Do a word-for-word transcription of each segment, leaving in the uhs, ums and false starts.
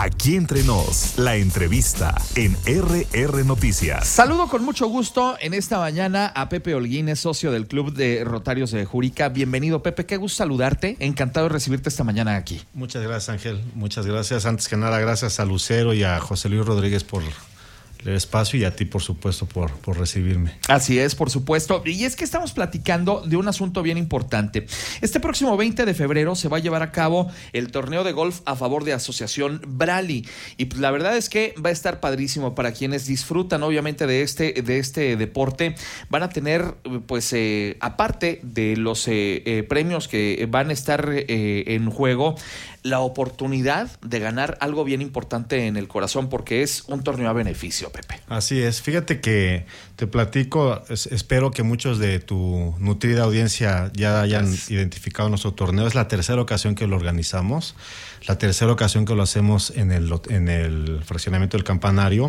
Aquí Entre Nos, la entrevista en R R Noticias. Saludo con mucho gusto en esta mañana a Pepe Holguín, es socio del Club de Rotarios de Juríca. Bienvenido, Pepe, qué gusto saludarte. Encantado de recibirte esta mañana aquí. Muchas gracias, Ángel. Muchas gracias. Antes que nada, gracias a Lucero y a José Luis Rodríguez por el espacio y a ti, por supuesto, por, por recibirme. Así es, por supuesto. Y es que estamos platicando de un asunto bien importante. Este próximo veinte de febrero se va a llevar a cabo el torneo de golf a favor de Asociación Brali. Y pues la verdad es que va a estar padrísimo para quienes disfrutan, obviamente, de este, de este deporte. Van a tener, pues, eh, aparte de los eh, eh, premios que van a estar eh, en juego, la oportunidad de ganar algo bien importante en el corazón, porque es un torneo a beneficio, Pepe. Así es. Fíjate que te platico, es, espero que muchos de tu nutrida audiencia ya hayan Gracias. identificado nuestro torneo. Es la tercera ocasión que lo organizamos, la tercera ocasión que lo hacemos en el, en el fraccionamiento del Campanario,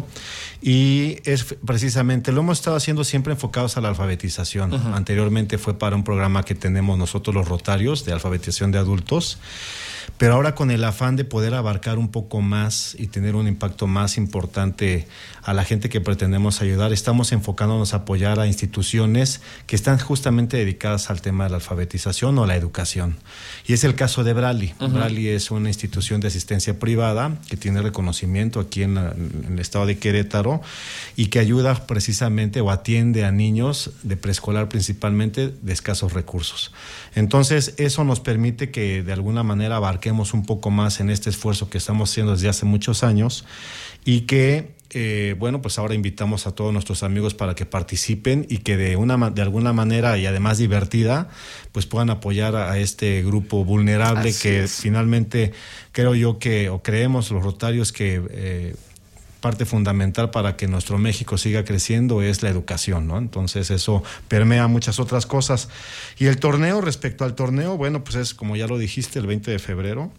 y es precisamente, lo hemos estado haciendo siempre enfocados a la alfabetización. Uh-huh. Anteriormente fue para un programa que tenemos nosotros los Rotarios de alfabetización de adultos, pero ahora con el afán de poder abarcar un poco más y tener un impacto más importante a la gente que pretendemos ayudar, estamos enfocándonos a apoyar a instituciones que están justamente dedicadas al tema de la alfabetización o la educación. Y es el caso de Brali. Uh-huh. Brali es una institución de asistencia privada que tiene reconocimiento aquí en, la, en el estado de Querétaro y que ayuda precisamente o atiende a niños de preescolar principalmente de escasos recursos. Entonces, eso nos permite que de alguna manera abarquemos un poco más en este esfuerzo que estamos haciendo desde hace muchos años y que, eh, bueno, pues ahora invitamos a todos nuestros amigos para que participen y que de una de alguna manera y además divertida, pues puedan apoyar a, a este grupo vulnerable. Así que es. Finalmente creo yo que, o creemos los Rotarios que eh, parte fundamental para que nuestro México siga creciendo es la educación, ¿no? Entonces eso permea muchas otras cosas. Y el torneo, respecto al torneo, bueno, pues es, como ya lo dijiste, el veinte de febrero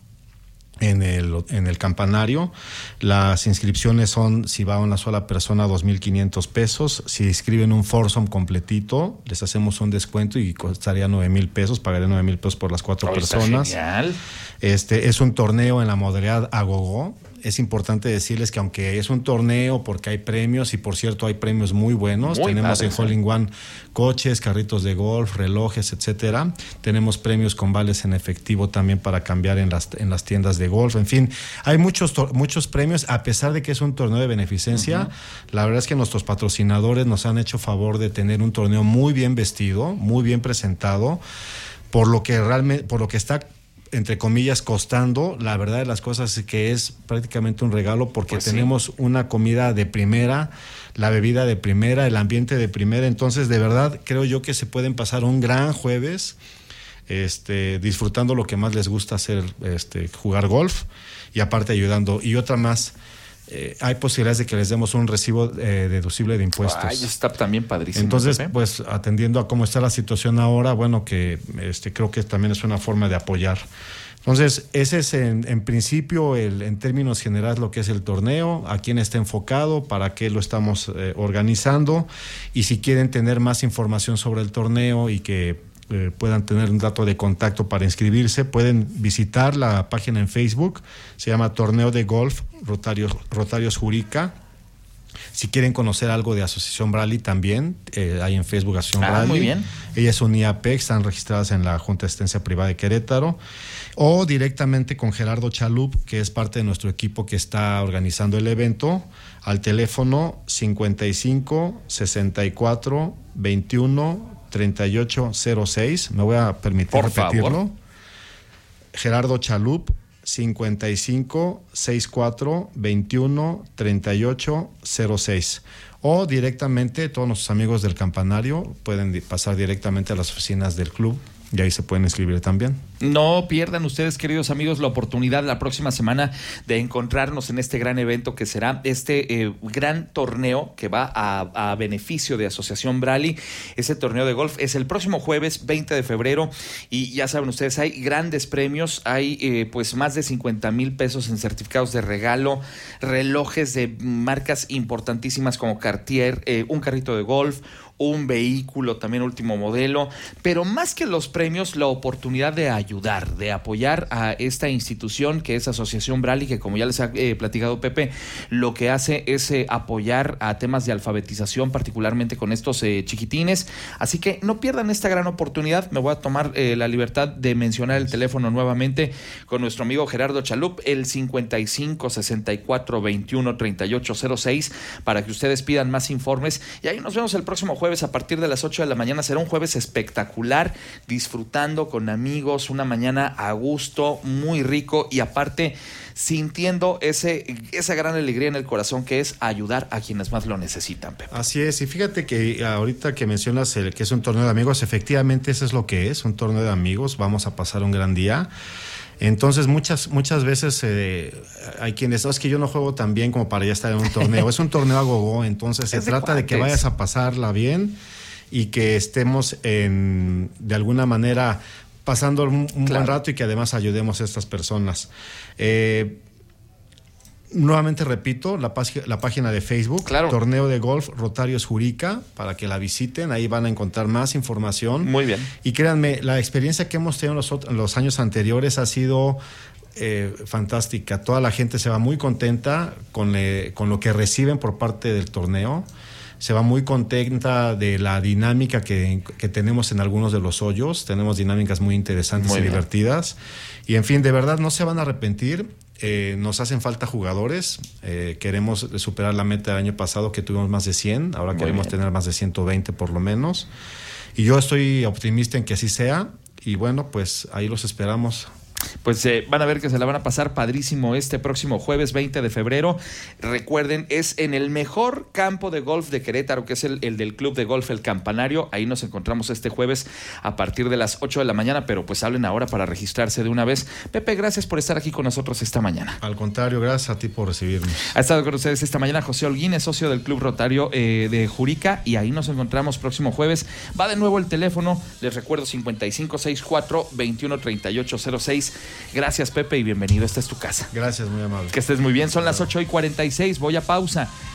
en el, en el Campanario. Las inscripciones son, si va una sola persona, dos mil quinientos pesos. Si inscriben un foursome completito, les hacemos un descuento y costaría nueve mil pesos, pagaré nueve mil pesos por las cuatro oh, personas. Genial. Este es un torneo en la modalidad agogó. Es importante decirles que aunque es un torneo, porque hay premios, y por cierto hay premios muy buenos, muy tenemos padre, en Hole in One coches, carritos de golf, relojes, etcétera. Tenemos premios con vales en efectivo también para cambiar en las, en las tiendas de golf. En fin, hay muchos, muchos premios, a pesar de que es un torneo de beneficencia. Uh-huh. La verdad es que nuestros patrocinadores nos han hecho favor de tener un torneo muy bien vestido, muy bien presentado, por lo que realmente, por lo que está, entre comillas, costando. La verdad de las cosas es que es prácticamente un regalo, porque pues tenemos sí. una comida de primera, la bebida de primera, el ambiente de primera. Entonces, de verdad, creo yo que se pueden pasar un gran jueves este, disfrutando lo que más les gusta hacer, este, jugar golf, y aparte ayudando. Y otra más, Eh, hay posibilidades de que les demos un recibo eh, deducible de impuestos. Ay, está también padrísimo. Entonces, Pepe. pues atendiendo a cómo está la situación ahora, bueno, que este creo que también es una forma de apoyar. Entonces, ese es en, en principio, el, en términos generales, lo que es el torneo, a quién está enfocado, para qué lo estamos eh, organizando, y si quieren tener más información sobre el torneo y que Eh, puedan tener un dato de contacto para inscribirse, pueden visitar la página en Facebook, se llama Torneo de Golf Rotarios, Rotarios Juríca. Si quieren conocer algo de Asociación Brali también, eh, hay en Facebook Asociación ah, Brali. Muy bien. Ellas son I A P E C, están registradas en la Junta de Asistencia Privada de Querétaro, o directamente con Gerardo Chalup, que es parte de nuestro equipo que está organizando el evento, al teléfono cincuenta y cinco, sesenta y cuatro, veintiuno, treinta y ocho cero seis. Me voy a permitir Por repetirlo. favor. Gerardo Chalup, cincuenta y cinco, sesenta y cuatro, veintiuno, treinta y ocho cero seis. O directamente, todos nuestros amigos del Campanario pueden pasar directamente a las oficinas del club y ahí se pueden inscribir también. No pierdan ustedes, queridos amigos, la oportunidad la próxima semana de encontrarnos en este gran evento que será este eh, gran torneo que va a, a beneficio de Asociación Brali. Ese torneo de golf es el próximo jueves veinte de febrero y ya saben ustedes, hay grandes premios, hay eh, pues más de cincuenta mil pesos en certificados de regalo, relojes de marcas importantísimas como Cartier, eh, un carrito de golf, un vehículo también último modelo, pero más que los premios, la oportunidad de ayudar, de apoyar a esta institución que es Asociación Brali, que como ya les ha eh, platicado Pepe, lo que hace es eh, apoyar a temas de alfabetización, particularmente con estos eh, chiquitines. Así que no pierdan esta gran oportunidad. Me voy a tomar eh, la libertad de mencionar el teléfono nuevamente con nuestro amigo Gerardo Chalup, el cincuenta y cinco, sesenta y cuatro, veintiuno, treinta y ocho cero seis, para que ustedes pidan más informes. Y ahí nos vemos el próximo jueves a partir de las ocho de la mañana. Será un jueves espectacular, disfrutando con amigos, una mañana a gusto, muy rico y aparte sintiendo ese, esa gran alegría en el corazón que es ayudar a quienes más lo necesitan, Pepe. Así es, y fíjate que ahorita que mencionas el, que es un torneo de amigos, efectivamente eso es lo que es, un torneo de amigos, vamos a pasar un gran día. Entonces muchas muchas veces eh, hay quienes, no, es que yo no juego tan bien como para ya estar en un torneo, es un torneo a gogo, entonces se trata de que vayas a pasarla bien y que estemos en, de alguna manera pasando un, un claro. buen rato y que además ayudemos a estas personas. Eh, nuevamente repito, la, la página de Facebook, claro. Torneo de Golf Rotarios Juríca, para que la visiten, ahí van a encontrar más información. Muy bien. Y créanme, la experiencia que hemos tenido en los, en los años anteriores ha sido eh, fantástica. Toda la gente se va muy contenta con, le, con lo que reciben por parte del torneo. Se va muy contenta de la dinámica que, que tenemos en algunos de los hoyos. Tenemos dinámicas muy interesantes muy y bien. divertidas. Y en fin, de verdad no se van a arrepentir. Eh, nos hacen falta jugadores. Eh, queremos superar la meta del año pasado que tuvimos más de cien. Ahora muy queremos bien. tener más de ciento veinte por lo menos. Y yo estoy optimista en que así sea. Y bueno, pues ahí los esperamos. Pues eh, van a ver que se la van a pasar padrísimo este próximo jueves veinte de febrero. Recuerden, es en el mejor campo de golf de Querétaro, que es el, el del Club de Golf El Campanario. Ahí nos encontramos este jueves a partir de las ocho de la mañana, pero pues hablen ahora para registrarse de una vez. Pepe, gracias por estar aquí con nosotros esta mañana. Al contrario, gracias a ti por recibirnos. Ha estado con ustedes esta mañana José Holguín, es socio del Club Rotario eh, de Juríca, y ahí nos encontramos próximo jueves. Va de nuevo el teléfono, les recuerdo, cincuenta y cinco, sesenta y cuatro, veintiuno, treinta y ocho cero seis. Gracias, Pepe, y bienvenido. Esta es tu casa. Gracias, muy amable. Que estés muy bien. Son las ocho y cuarenta y seis. Voy a pausa.